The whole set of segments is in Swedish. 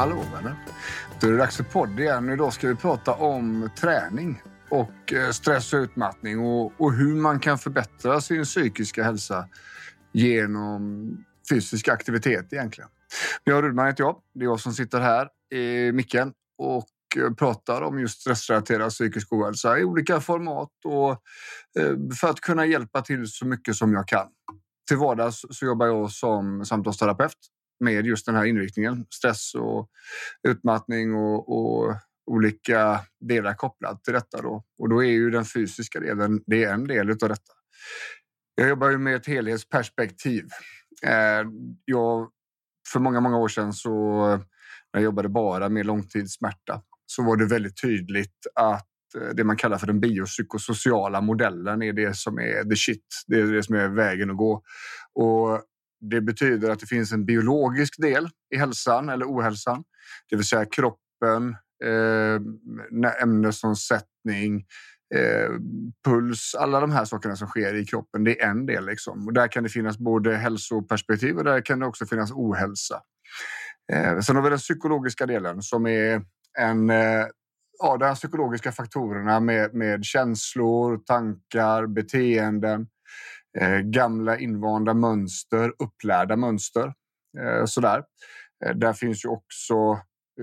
Hallå vänner. Då är det dags för podd igen. Idag ska vi prata om träning och stress och utmattning och hur man kan förbättra sin psykiska hälsa genom fysisk aktivitet egentligen. Björn Rudman heter jag. Det är jag som sitter här i micken och pratar om just stressrelaterad psykisk ohälsa i olika format och för att kunna hjälpa till så mycket som jag kan. Till vardags så jobbar jag som samtalsterapeut med just den här inriktningen, stress och utmattning och olika delar kopplat till detta då. Och då är ju den fysiska delen, det är en del av detta. Jag jobbar ju med ett helhetsperspektiv. För många år sedan så när jag jobbade bara med långtidssmärta så var det väldigt tydligt att det man kallar för den biopsykosociala modellen är det som är the shit. Det är det som är vägen att gå. Och det betyder att det finns en biologisk del i hälsan eller ohälsan. Det vill säga kroppen, ämnesomsättning, puls, alla de här sakerna som sker i kroppen. Det är en del liksom. Och där kan det finnas både hälsoperspektiv och där kan det också finnas ohälsa. Sen har vi den psykologiska delen som är de här psykologiska faktorerna med känslor, tankar, beteenden, gamla invanda mönster, upplärda mönster. Där finns ju också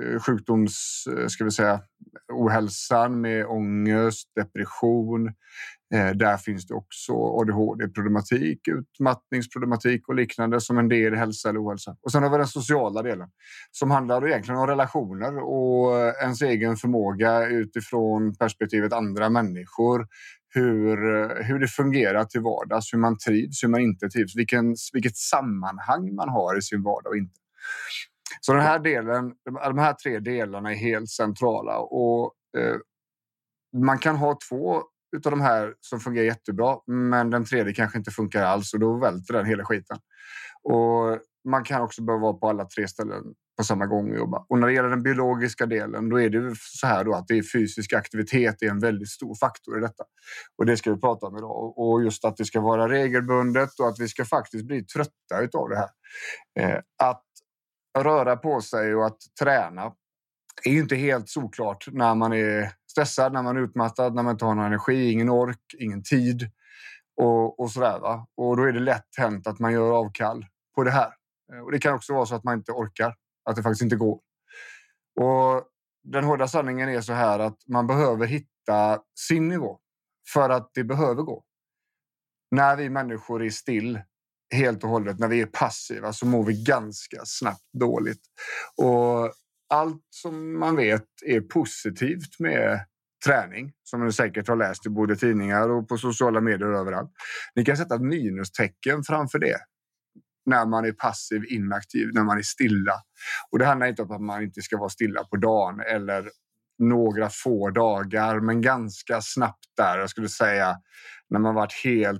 ohälsan med ångest, depression. Där finns det också ADHD-problematik, utmattningsproblematik och liknande som en del i hälsa eller ohälsa. Och sen har vi den sociala delen som handlar egentligen om relationer och ens egen förmåga utifrån perspektivet andra människor. Hur det fungerar till vardags, hur man trivs, hur man inte trivs, vilket sammanhang man har i sin vardag och inte. Så den här delen, de här tre delarna är helt centrala och man kan ha två utav de här som fungerar jättebra, men den tredje kanske inte funkar alls och då välter den hela skiten. Och man kan också behöva vara på alla tre ställen på samma gång och jobba. Och när det gäller den biologiska delen, då är det så här då att det är fysisk aktivitet är en väldigt stor faktor i detta. Och det ska vi prata om idag. Och just att det ska vara regelbundet och att vi ska faktiskt bli trötta utav det här. Att röra på sig och att träna är inte helt såklart när man är stressad, när man är utmattad, när man inte har någon energi, ingen ork, ingen tid och sådär va. Och då är det lätt hänt att man gör avkall på det här. Och det kan också vara så att man inte orkar, att det faktiskt inte går. Och den hårda sanningen är så här att man behöver hitta sin nivå för att det behöver gå. När vi människor är still helt och hållet, när vi är passiva så mår vi ganska snabbt dåligt. Och allt som man vet är positivt med träning, som ni säkert har läst i både tidningar och på sociala medier och överallt. Ni kan sätta ett minustecken framför det. När man är passiv, inaktiv, när man är stilla. Och det handlar inte om att man inte ska vara stilla på dagen eller några få dagar, men ganska snabbt där. Jag skulle säga när man varit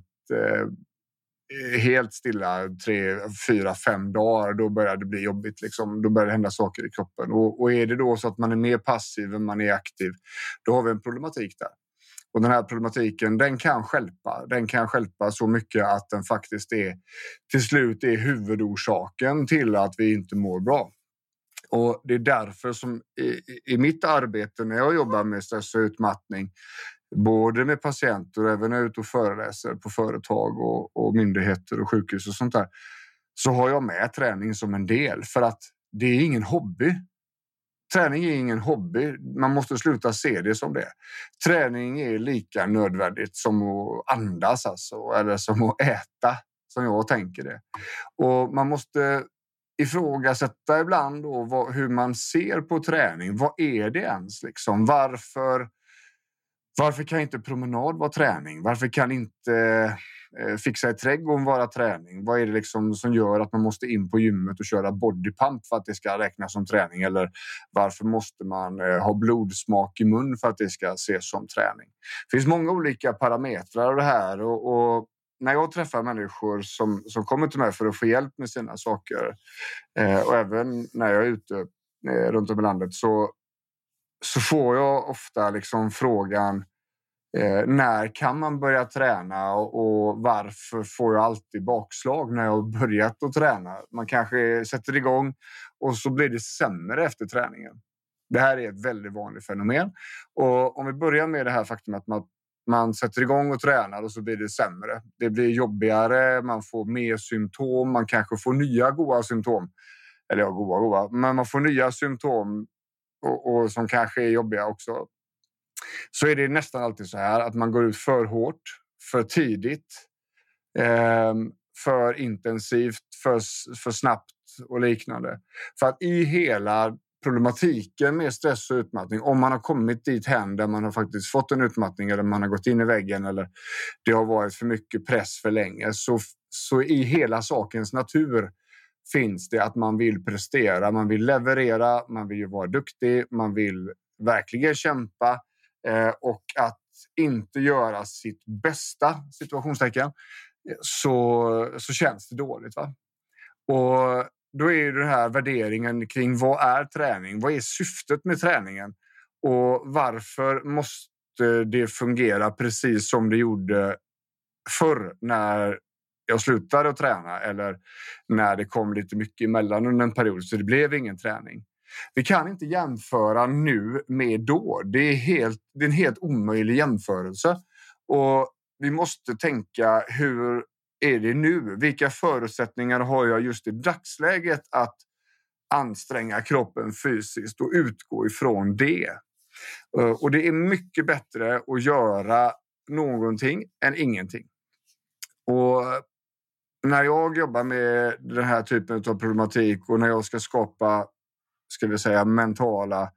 helt stilla 3, 4, 5 dagar, då börjar det bli jobbigt. Liksom. Då börjar det hända saker i kroppen. Och är det då så att man är mer passiv än man är aktiv, då har vi en problematik där. Och den här problematiken, den kan stjälpa så mycket att den faktiskt till slut är huvudorsaken till att vi inte mår bra. Och det är därför som i mitt arbete när jag jobbar med stress och utmattning, både med patienter och även när jag är ute och föreläser på företag och myndigheter och sjukhus och sånt där, så har jag med träning som en del för att det är ingen hobby. Träning är ingen hobby. Man måste sluta se det som det. Träning är lika nödvändigt som att andas alltså, eller som att äta, som jag tänker det. Och man måste ifrågasätta ibland då hur man ser på träning. Vad är det ens liksom? Varför kan inte promenad vara träning? Varför kan inte fixa i trädgården vara träning? Vad är det liksom som gör att man måste in på gymmet och köra bodypump för att det ska räknas som träning? Eller varför måste man ha blodsmak i mun för att det ska ses som träning? Det finns många olika parametrar av det här och när jag träffar människor som kommer till mig för att få hjälp med sina saker och även när jag är ute runt om i landet så får jag ofta liksom frågan När kan man börja träna och varför får jag alltid bakslag när jag har börjat att träna? Man kanske sätter igång och så blir det sämre efter träningen. Det här är ett väldigt vanligt fenomen. Och om vi börjar med det här faktum att man sätter igång och tränar och så blir det sämre. Det blir jobbigare, man får mer symptom, man kanske får nya goda symptom. Eller ja, goda, men man får nya symptom och som kanske är jobbiga också. Så är det nästan alltid så här att man går ut för hårt, för tidigt, för intensivt, för snabbt och liknande. För att i hela problematiken med stress och utmattning, om man har kommit dit hän där man har faktiskt fått en utmattning eller man har gått in i väggen eller det har varit för mycket press för länge, så i hela sakens natur finns det att man vill prestera, man vill leverera, man vill ju vara duktig, man vill verkligen kämpa. Och att inte göra sitt bästa, situationstecken, så känns det dåligt. Va? Och då är det här värderingen kring vad är träning? Vad är syftet med träningen? Och varför måste det fungera precis som det gjorde förr när jag slutade att träna eller när det kom lite mycket emellan under en period så det blev ingen träning. Vi kan inte jämföra nu med då. Det är en helt omöjlig jämförelse. Och vi måste tänka, hur är det nu? Vilka förutsättningar har jag just i dagsläget att anstränga kroppen fysiskt och utgå ifrån det? Och det är mycket bättre att göra någonting än ingenting. Och när jag jobbar med den här typen av problematik och när jag ska skapa, ska vi säga, mentala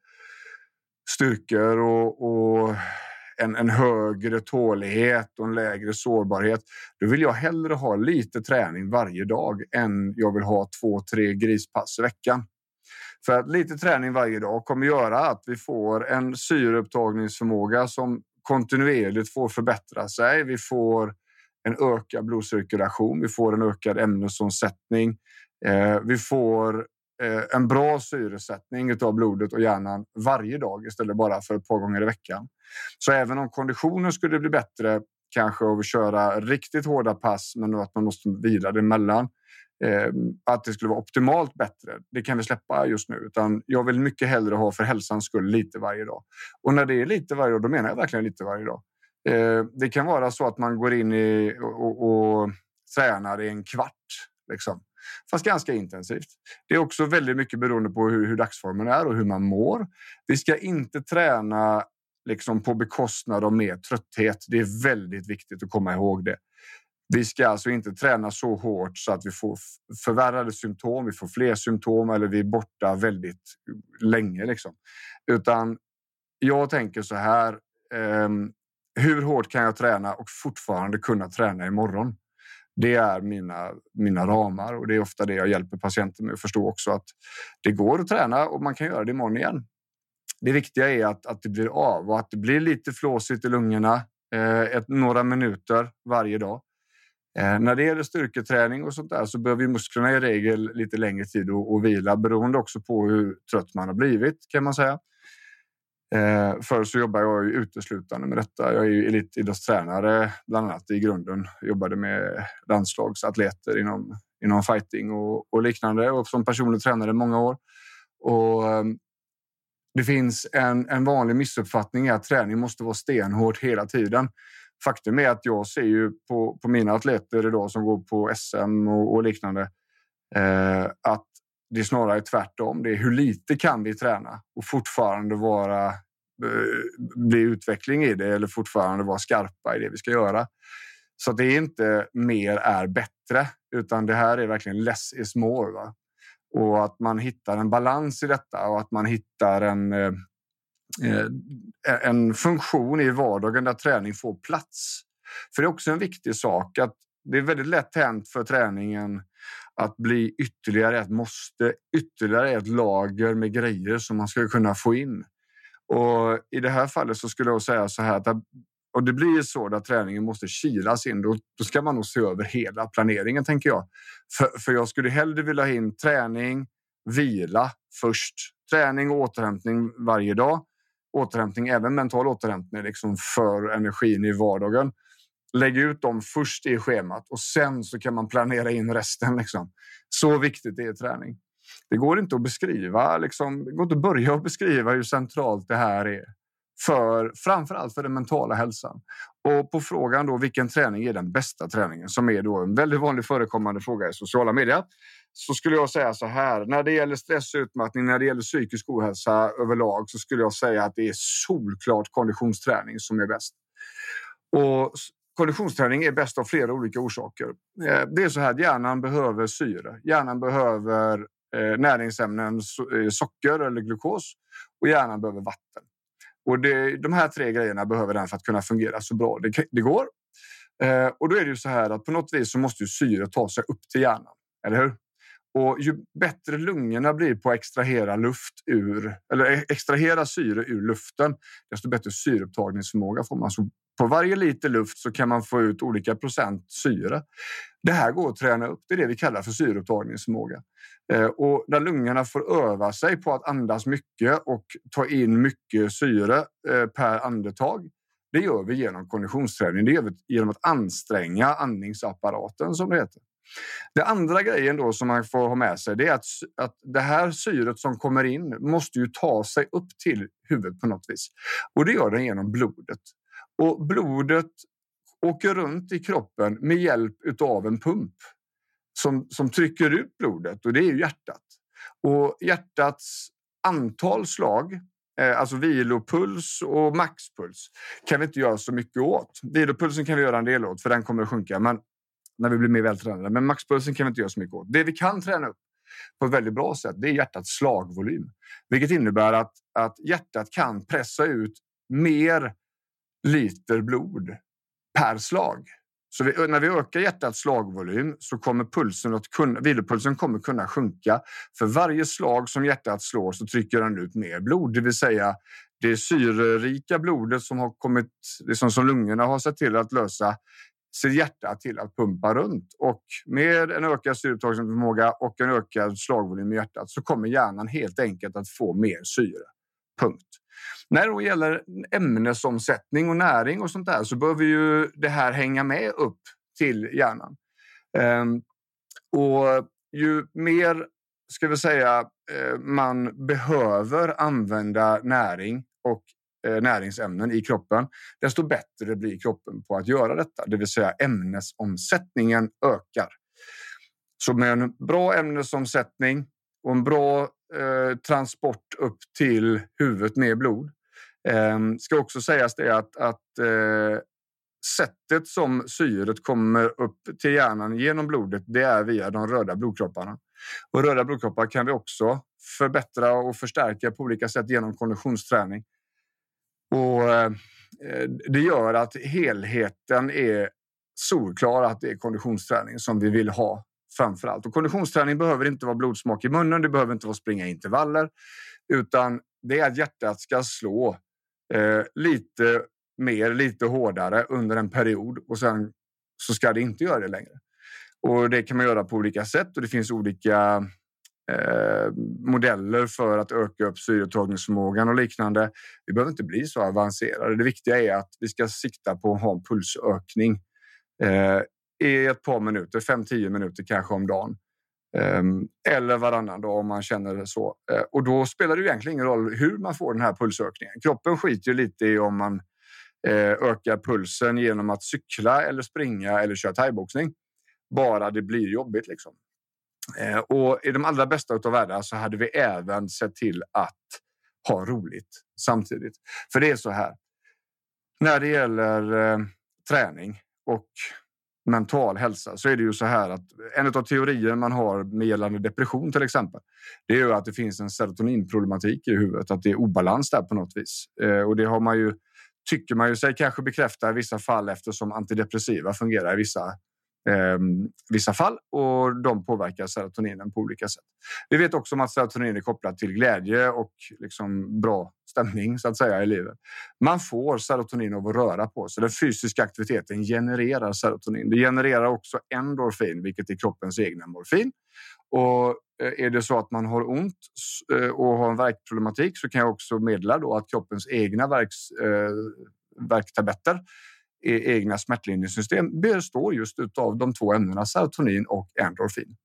styrkor och en högre tålighet och en lägre sårbarhet, då vill jag hellre ha lite träning varje dag än jag vill ha 2-3 grispass i veckan. För att lite träning varje dag kommer göra att vi får en syreupptagningsförmåga som kontinuerligt får förbättra sig. Vi får en ökad blodcirkulation, vi får en ökad ämnesomsättning, vi får en bra syresättning av blodet och hjärnan varje dag istället bara för ett par gånger i veckan. Så även om konditionen skulle bli bättre, kanske av att köra riktigt hårda pass men att man måste vila det emellan, att det skulle vara optimalt bättre, det kan vi släppa just nu. Utan jag vill mycket hellre ha för hälsans skull lite varje dag. Och när det är lite varje dag, då menar jag verkligen lite varje dag. Det kan vara så att man går in och tränar i en kvart liksom. Fast ganska intensivt. Det är också väldigt mycket beroende på hur dagsformen är och hur man mår. Vi ska inte träna liksom på bekostnad av mer trötthet. Det är väldigt viktigt att komma ihåg det. Vi ska alltså inte träna så hårt så att vi får förvärrade symptom, vi får fler symptom eller vi är borta väldigt länge liksom. Utan jag tänker så här, hur hårt kan jag träna och fortfarande kunna träna imorgon? Det är mina ramar och det är ofta det jag hjälper patienter med att förstå också, att det går att träna och man kan göra det imorgon igen. Det viktiga är att det blir av och att det blir lite flåsigt i lungorna några minuter varje dag. När det gäller styrketräning och sånt där så behöver musklerna i regel lite längre tid och vila, beroende också på hur trött man har blivit, kan man säga. Förr så jobbar jag ju uteslutande med detta. Jag är ju elitidrottstränare bland annat i grunden. Jag jobbade med landslagsatleter inom fighting och liknande och som personlig tränare i många år. Och det finns en vanlig missuppfattning att träning måste vara stenhårt hela tiden. Faktum är att jag ser ju på mina atleter idag som går på SM och liknande att det är snarare tvärtom. Det är hur lite kan vi träna och fortfarande bli utveckling i det eller fortfarande vara skarpa i det vi ska göra. Så det är inte mer är bättre, utan det här är verkligen less is more. Va? Och att man hittar en balans i detta och att man hittar en funktion i vardagen där träning får plats. För det är också en viktig sak att det är väldigt lätt hänt för träningen att bli ytterligare ett lager med grejer som man ska kunna få in. Och i det här fallet så skulle jag säga så här att och det blir så att träningen måste kilas in. Då ska man nog se över hela planeringen, tänker jag. För jag skulle hellre vilja ha in träning, vila först. Träning och återhämtning varje dag. återhämtning, även mental återhämtning liksom för energin i vardagen. Lägg ut dem först i schemat och sen så kan man planera in resten. Liksom. Så viktigt är träning. Det går inte att beskriva, liksom, det går inte att börja att beskriva hur centralt det här är. Framförallt för den mentala hälsan. Och på frågan då, vilken träning är den bästa träningen, som är då en väldigt vanlig förekommande fråga i sociala medier, så skulle jag säga så här: när det gäller stress och utmattning, när det gäller psykisk ohälsa överlag, så skulle jag säga att det är solklart konditionsträning som är bäst. Och konditionsträning är bäst av flera olika orsaker. Det är så här att hjärnan behöver syre. Hjärnan behöver näringsämnen, socker eller glukos, och hjärnan behöver vatten. Och de här 3 grejerna behöver den för att kunna fungera så bra det går. Och då är det ju så här att på något vis så måste ju syre ta sig upp till hjärnan, eller hur? Och ju bättre lungorna blir på att extrahera syre ur luften, desto bättre syreupptagningsförmåga får man. Så på varje liter luft så kan man få ut olika procent syre. Det här går att träna upp. Det är det vi kallar för syreupptagningsförmåga. Och när lungorna får öva sig på att andas mycket och ta in mycket syre per andetag, det gör vi genom konditionsträning. Det gör vi genom att anstränga andningsapparaten, som det heter. Det andra grejen då som man får ha med sig, det är att det här syret som kommer in måste ju ta sig upp till huvudet på något vis. Och det gör den genom blodet. Och blodet åker runt i kroppen med hjälp av en pump som trycker ut blodet, och det är ju hjärtat. Och hjärtats antal slag, alltså vilopuls och maxpuls, kan vi inte göra så mycket åt. Vilopulsen kan vi göra en del åt, för den kommer att sjunka, men när vi blir mer vältränade. Men maxpulsen kan vi inte göra så mycket åt. Det vi kan träna upp på ett väldigt bra sätt, det är hjärtats slagvolym. Vilket innebär att hjärtat kan pressa ut mer liter blod per slag. Så när vi ökar hjärtats slagvolym så kommer vilopulsen kommer kunna sjunka. För varje slag som hjärtat slår så trycker den ut mer blod. Det vill säga det syrerika blodet som har kommit, liksom som lungorna har sett till att lösa, ser hjärtat till att pumpa runt. Och med en ökad syreupptagningsförmåga och en ökad slagvolym i hjärtat så kommer hjärnan helt enkelt att få mer syre. Punkt. När det gäller ämnesomsättning och näring och sånt där, så behöver ju det här hänga med upp till hjärnan. Och ju mer, ska vi säga, man behöver använda näring och näringsämnen i kroppen, desto bättre blir kroppen på att göra detta. Det vill säga ämnesomsättningen ökar. Så med en bra ämnesomsättning och en bra transport upp till huvudet med blod, ska också sägas det att sättet som syret kommer upp till hjärnan genom blodet, det är via de röda blodkropparna. Och röda blodkroppar kan vi också förbättra och förstärka på olika sätt genom konditionsträning. Och det gör att helheten är solklar, att det är konditionsträning som vi vill ha framförallt. Och konditionsträning behöver inte vara blodsmak i munnen, det behöver inte vara springa intervaller, utan det är att hjärtat ska slå lite mer, lite hårdare under en period, och sen så ska det inte göra det längre. Och det kan man göra på olika sätt, och det finns olika modeller för att öka upp syreupptagningsförmågan och liknande. Vi behöver inte bli så avancerade. Det viktiga är att vi ska sikta på att ha en pulsökning i ett par minuter, 5-10 minuter kanske om dagen. Eller varannan dag om man känner det så. Och då spelar det egentligen ingen roll hur man får den här pulsökningen. Kroppen skiter ju lite i om man ökar pulsen genom att cykla eller springa eller köra thaiboxning. Bara det blir jobbigt liksom. Och i de allra bästa av världar så hade vi även sett till att ha roligt samtidigt. För det är så här. När det gäller träning och mental hälsa så är det ju så här att en av teorier man har med gällande depression till exempel, det är ju att det finns en serotoninproblematik i huvudet, att det är obalans där på något vis. Och det har man ju, tycker man ju sig kanske bekräfta i vissa fall, eftersom antidepressiva fungerar i vissa fall, och de påverkar serotoninen på olika sätt. Vi vet också om att serotonin är kopplat till glädje och liksom bra stämning så att säga i livet. Man får serotonin av att röra på sig. Den fysiska aktiviteten genererar serotonin. Det genererar också endorfin, vilket är kroppens egna morfin. Och är det så att man har ont och har en värkproblematik, så kan jag också meddela då att kroppens egna värktabletter, egna smärtlindringssystem, består just av de två ämnena serotonin och endorfin.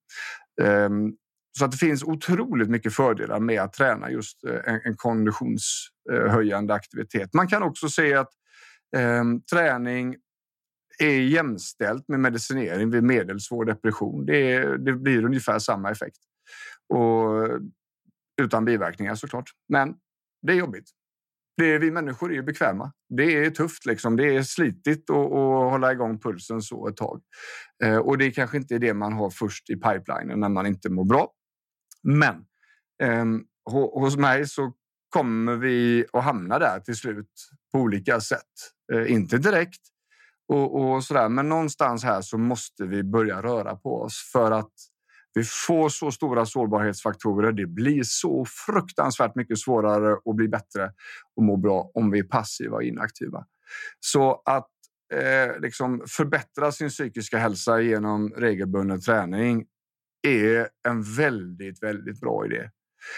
Så att det finns otroligt mycket fördelar med att träna just en konditionshöjande aktivitet. Man kan också se att träning är jämställt med medicinering vid medelsvår depression. Det blir ungefär samma effekt. Och utan biverkningar såklart. Men det är jobbigt. Vi människor är ju bekväma. Det är tufft liksom. Det är slitigt att hålla igång pulsen så ett tag. Och det är kanske inte det man har först i pipelinen när man inte mår bra. Men hos mig så kommer vi att hamna där till slut på olika sätt. Inte direkt och sådär, men någonstans här så måste vi börja röra på oss för att vi får så stora sårbarhetsfaktorer. Det blir så fruktansvärt mycket svårare att bli bättre och må bra om vi är passiva och inaktiva. Så att liksom förbättra sin psykiska hälsa genom regelbunden träning är en väldigt, väldigt bra idé.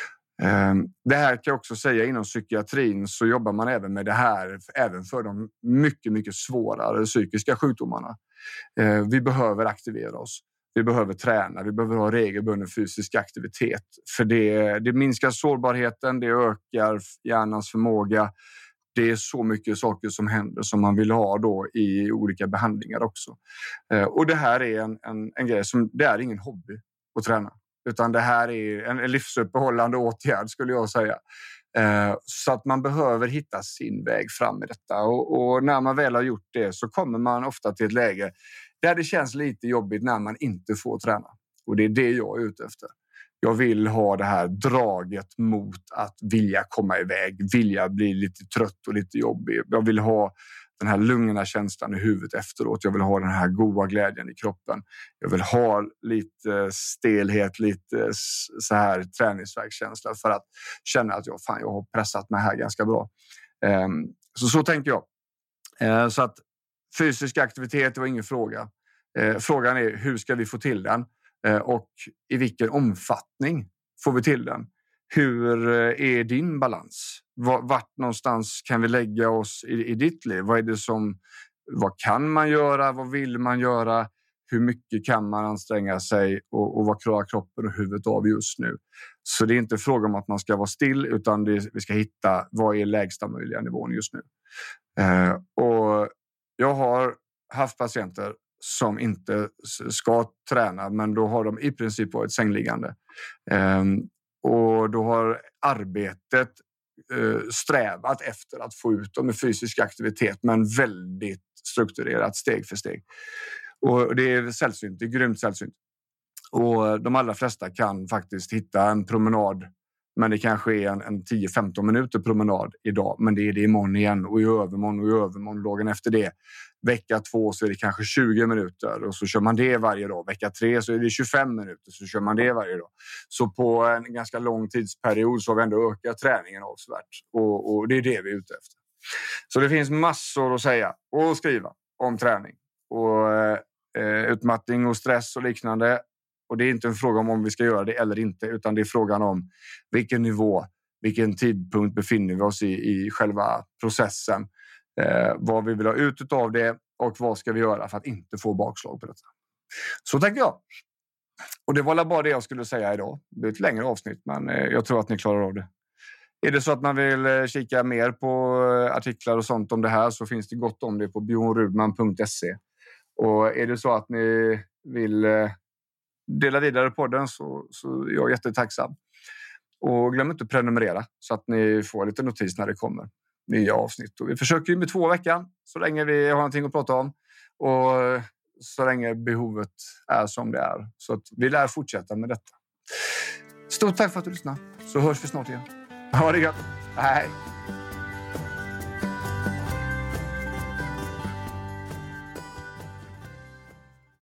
Det här kan jag också säga, inom psykiatrin så jobbar man även med det här även för de mycket, mycket svårare psykiska sjukdomarna. Vi behöver aktivera oss. Vi behöver träna, vi behöver ha regelbunden fysisk aktivitet. För det minskar sårbarheten, det ökar hjärnans förmåga. Det är så mycket saker som händer som man vill ha då i olika behandlingar också. Och det här är en grej som, det är ingen hobby att träna. Utan det här är en livsuppehållande åtgärd skulle jag säga. Så att man behöver hitta sin väg fram i detta. Och när man väl har gjort det så kommer man ofta till ett läge där det känns lite jobbigt när man inte får träna. Och det är det jag är ute efter. Jag vill ha det här draget mot att vilja komma iväg. Vilja bli lite trött och lite jobbig. Jag vill ha den här lugna känslan i huvudet efteråt. Jag vill ha den här goda glädjen i kroppen. Jag vill ha lite stelhet, lite så här träningsvärkskänsla för att känna att jag har pressat mig här ganska bra. Så tänker jag. Så att fysisk aktivitet var ingen fråga. Frågan är hur ska vi få till den? Och i vilken omfattning får vi till den? Hur är din balans? Vart någonstans kan vi lägga oss i ditt liv? Vad kan man göra? Vad vill man göra? Hur mycket kan man anstränga sig? Och vad klarar kroppen och huvudet av just nu? Så det är inte fråga om att man ska vara still, utan vi ska hitta vad är lägsta möjliga nivån just nu. Och jag har haft patienter som inte ska träna, men då har de i princip varit sängliggande. Och då har arbetet strävat efter att få ut dem i fysisk aktivitet, men väldigt strukturerat steg för steg. Och det är sällsynt, det är grymt sällsynt. Och de allra flesta kan faktiskt hitta en promenad, men det kanske är en 10-15 minuter promenad idag, men det är det imorgon igen och i övermorgon dagen efter det. Vecka 2 så är det kanske 20 minuter och så kör man det varje dag. Vecka 3 så är det 25 minuter så kör man det varje dag. Så på en ganska lång tidsperiod så har vi ändå ökat träningen avsevärt. Och det är det vi är ute efter. Så det finns massor att säga och skriva om träning. Och utmattning och stress och liknande. Och det är inte en fråga om vi ska göra det eller inte, utan det är frågan om vilken nivå, vilken tidpunkt befinner vi oss i själva processen. Vad vi vill ha ut av det och vad ska vi göra för att inte få bakslag på detta. Så tänker jag. Och det var bara det jag skulle säga idag. Det är ett längre avsnitt, men jag tror att ni klarar av det. Är det så att man vill kika mer på artiklar och sånt om det här, så finns det gott om det på bjornrudman.se. Och är det så att ni vill dela vidare på den så är jag jättetacksam. Och glöm inte att prenumerera så att ni får lite notis när det kommer nya avsnitt. Och vi försöker ju med 2 veckor så länge vi har någonting att prata om och så länge behovet är som det är. Så att vi lär fortsätta med detta. Stort tack för att du lyssnade, så hörs vi snart igen. Ha det gott. Hej!